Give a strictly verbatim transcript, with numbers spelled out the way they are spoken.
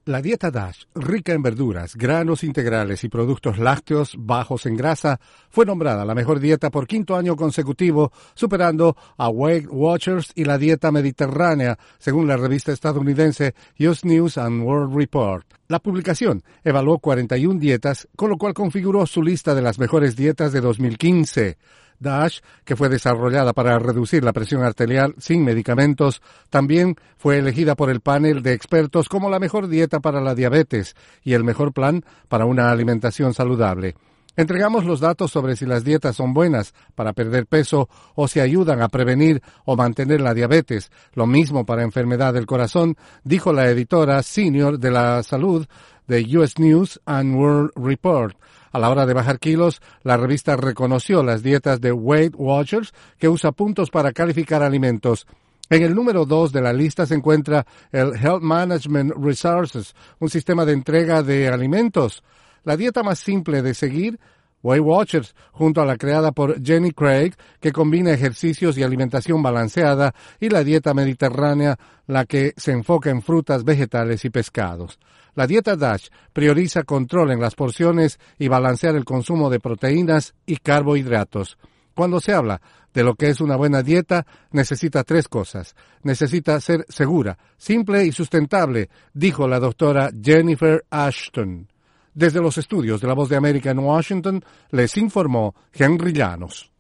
La dieta DASH, rica en verduras, granos integrales y productos lácteos bajos en grasa, fue nombrada la mejor dieta por quinto año consecutivo, superando a Weight Watchers y la dieta mediterránea, según la revista estadounidense U S News and World Report. La publicación evaluó cuarenta y una dietas, con lo cual configuró su lista de las mejores dietas de dos mil quince. DASH, que fue desarrollada para reducir la presión arterial sin medicamentos, también fue elegida por el panel de expertos como la mejor dieta para la diabetes y el mejor plan para una alimentación saludable. Entregamos los datos sobre si las dietas son buenas para perder peso o si ayudan a prevenir o mantener la diabetes, lo mismo para enfermedad del corazón, dijo la editora senior de la salud de U S News and World Report. A la hora de bajar kilos, la revista reconoció las dietas de Weight Watchers, que usa puntos para calificar alimentos. En el número dos de la lista se encuentra el Health Management Resources, un sistema de entrega de alimentos. La dieta más simple de seguir, Weight Watchers, junto a la creada por Jenny Craig, que combina ejercicios y alimentación balanceada, y la dieta mediterránea, la que se enfoca en frutas, vegetales y pescados. La dieta DASH prioriza control en las porciones y balancear el consumo de proteínas y carbohidratos. Cuando se habla de lo que es una buena dieta, necesita tres cosas. Necesita ser segura, simple y sustentable, dijo la doctora Jennifer Ashton. Desde los estudios de La Voz de América en Washington, les informó Henry Llanos.